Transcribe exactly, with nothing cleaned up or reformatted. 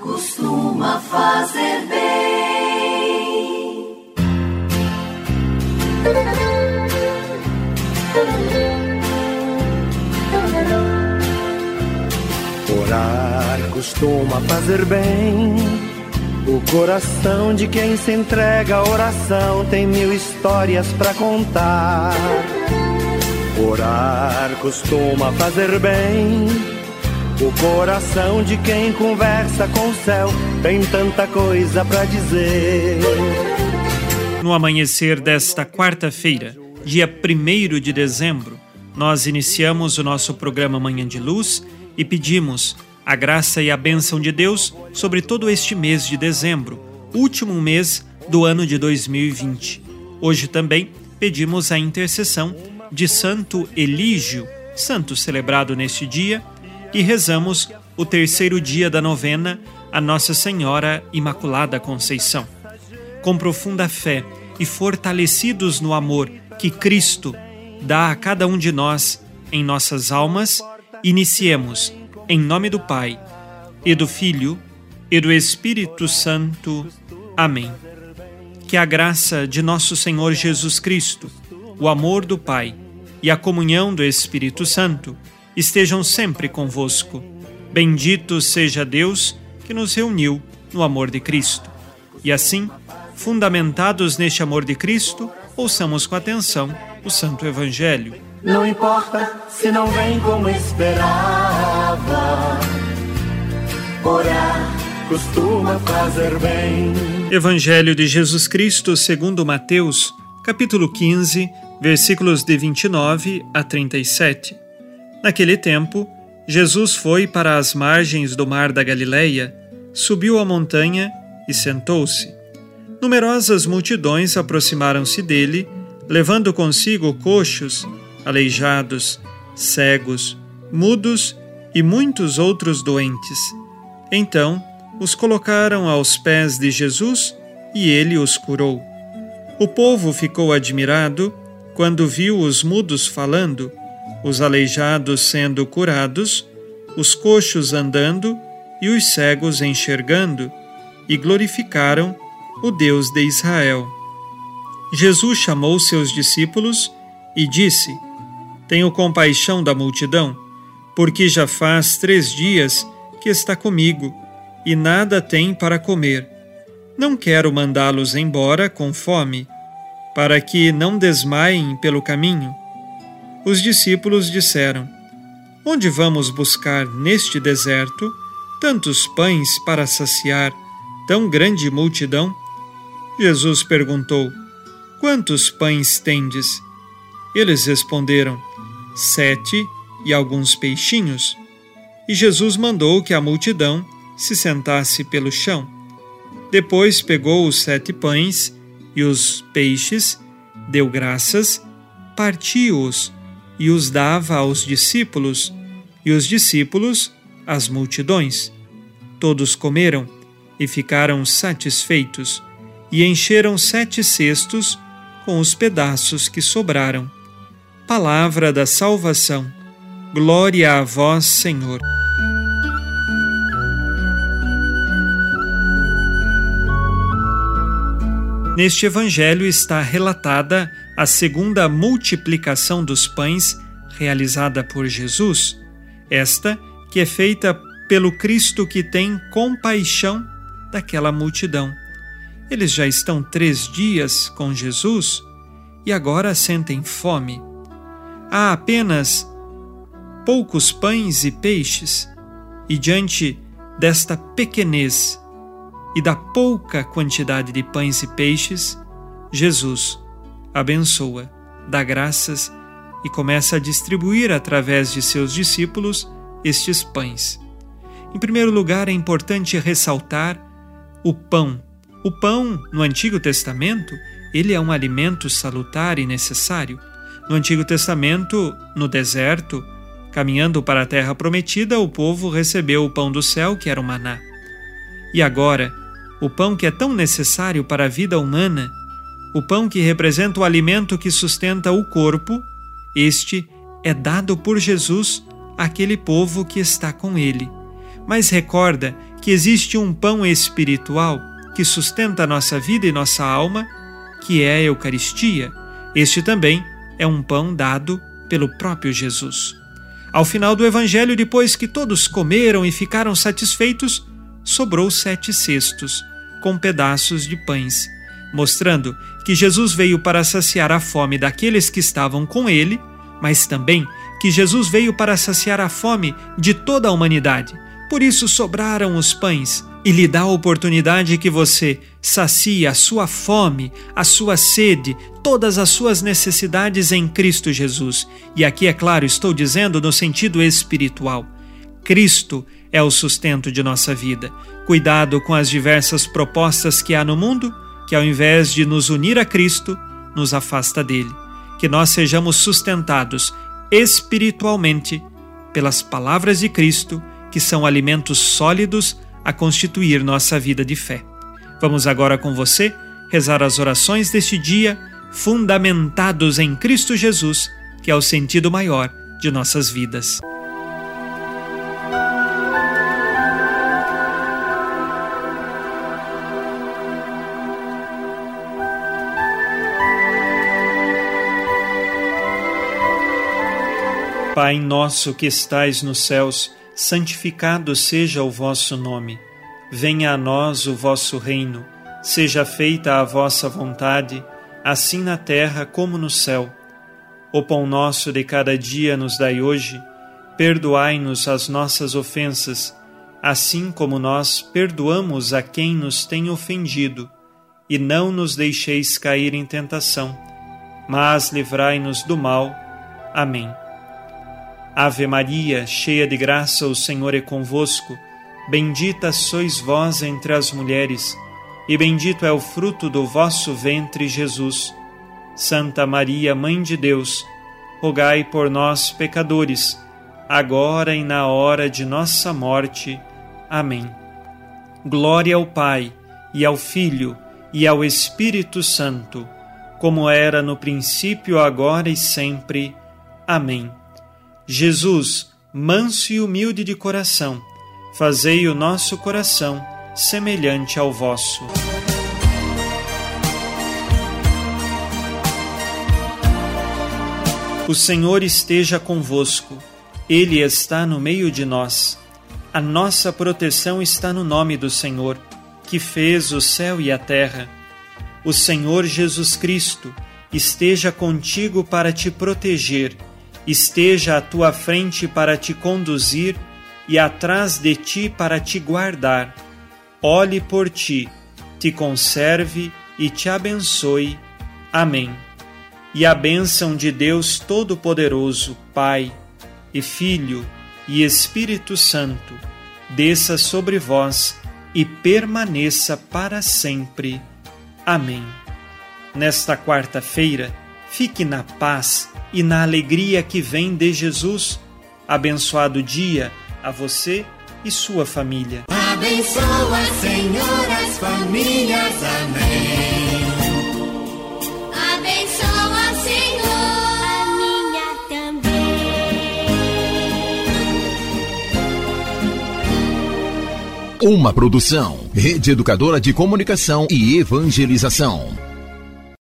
costuma fazer bem. Orar costuma fazer bem. O coração de quem se entrega à oração tem mil histórias pra contar. Orar costuma fazer bem. O coração de quem conversa com o céu tem tanta coisa pra dizer. No amanhecer desta quarta-feira, dia primeiro de dezembro, nós iniciamos o nosso programa Manhã de Luz e pedimos a graça e a bênção de Deus sobre todo este mês de dezembro, último mês do ano de dois mil e vinte. Hoje também pedimos a intercessão de Santo Elígio, santo celebrado neste dia, e rezamos o terceiro dia da novena a Nossa Senhora Imaculada Conceição. Com profunda fé e fortalecidos no amor que Cristo dá a cada um de nós em nossas almas, iniciemos em nome do Pai, e do Filho, e do Espírito Santo. Amém. Que a graça de nosso Senhor Jesus Cristo, o amor do Pai e a comunhão do Espírito Santo estejam sempre convosco. Bendito seja Deus que nos reuniu no amor de Cristo. E assim, fundamentados neste amor de Cristo, ouçamos com atenção o Santo Evangelho. Não importa se não vem como esperava, orar costuma fazer bem. Evangelho de Jesus Cristo segundo Mateus, capítulo quinze, versículos de vinte e nove a trinta e sete. Naquele tempo, Jesus foi para as margens do mar da Galileia, subiu a montanha e sentou-se. Numerosas multidões aproximaram-se dele, levando consigo coxos, aleijados, cegos, mudos e muitos outros doentes. Então, os colocaram aos pés de Jesus e ele os curou. O povo ficou admirado quando viu os mudos falando, os aleijados sendo curados, os coxos andando e os cegos enxergando, e glorificaram o Deus de Israel. Jesus chamou seus discípulos e disse: Tenho compaixão da multidão, porque já faz três dias que está comigo e nada tem para comer. Não quero mandá-los embora com fome, para que não desmaiem pelo caminho. Os discípulos disseram: Onde vamos buscar neste deserto tantos pães para saciar tão grande multidão? Jesus perguntou: Quantos pães tendes? Eles responderam: Sete e alguns peixinhos. E Jesus mandou que a multidão se sentasse pelo chão. Depois pegou os sete pães e os peixes, deu graças, partiu-os e os dava aos discípulos, e os discípulos às multidões. Todos comeram e ficaram satisfeitos, e encheram sete cestos com os pedaços que sobraram. Palavra da salvação. Glória a vós, Senhor. Neste Evangelho está relatada a segunda multiplicação dos pães realizada por Jesus, esta que é feita pelo Cristo que tem compaixão daquela multidão. Eles já estão três dias com Jesus e agora sentem fome. Há apenas poucos pães e peixes, e diante desta pequenez e da pouca quantidade de pães e peixes, Jesus abençoa, dá graças e começa a distribuir através de seus discípulos estes pães. Em primeiro lugar, é importante ressaltar o pão. O pão, no Antigo Testamento, ele é um alimento salutar e necessário. No Antigo Testamento, no deserto, caminhando para a terra prometida, o povo recebeu o pão do céu, que era o maná. E agora, o pão que é tão necessário para a vida humana, o pão que representa o alimento que sustenta o corpo, este é dado por Jesus àquele povo que está com ele. Mas recorda que existe um pão espiritual que sustenta a nossa vida e nossa alma, que é a Eucaristia. Este também é um pão dado pelo próprio Jesus. Ao final do Evangelho, depois que todos comeram e ficaram satisfeitos, sobrou sete cestos, com pedaços de pães, mostrando que Jesus veio para saciar a fome daqueles que estavam com ele, mas também que Jesus veio para saciar a fome de toda a humanidade. Por isso sobraram os pães, e lhe dá a oportunidade que você sacie a sua fome, a sua sede, todas as suas necessidades em Cristo Jesus. E aqui, é claro, estou dizendo no sentido espiritual. Cristo é o sustento de nossa vida. Cuidado com as diversas propostas que há no mundo, que ao invés de nos unir a Cristo, nos afasta dele. Que nós sejamos sustentados espiritualmente pelas palavras de Cristo, que são alimentos sólidos a constituir nossa vida de fé. Vamos agora com você rezar as orações deste dia, fundamentados em Cristo Jesus, que é o sentido maior de nossas vidas. Pai nosso que estais nos céus, santificado seja o vosso nome. Venha a nós o vosso reino. Seja feita a vossa vontade, assim na terra como no céu. O pão nosso de cada dia nos dai hoje. Perdoai-nos as nossas ofensas, assim como nós perdoamos a quem nos tem ofendido. E não nos deixeis cair em tentação, mas livrai-nos do mal. Amém. Ave Maria, cheia de graça, o Senhor é convosco. Bendita sois vós entre as mulheres, e bendito é o fruto do vosso ventre, Jesus. Santa Maria, Mãe de Deus, rogai por nós, pecadores, agora e na hora de nossa morte. Amém. Glória ao Pai, e ao Filho, e ao Espírito Santo, como era no princípio, agora e sempre. Amém. Jesus, manso e humilde de coração, fazei o nosso coração semelhante ao vosso. O Senhor esteja convosco, Ele está no meio de nós. A nossa proteção está no nome do Senhor, que fez o céu e a terra. O Senhor Jesus Cristo esteja contigo para te proteger, esteja à tua frente para te conduzir e atrás de ti para te guardar. Olhe por ti, te conserve e te abençoe. Amém. E a bênção de Deus Todo-Poderoso, Pai e Filho e Espírito Santo, desça sobre vós e permaneça para sempre. Amém. Nesta quarta-feira, fique na paz e na alegria que vem de Jesus. Abençoado dia a você e sua família. Abençoa, Senhor, as famílias. Amém. Abençoa, Senhor, a minha também. Uma produção, Rede Educadora de Comunicação e Evangelização.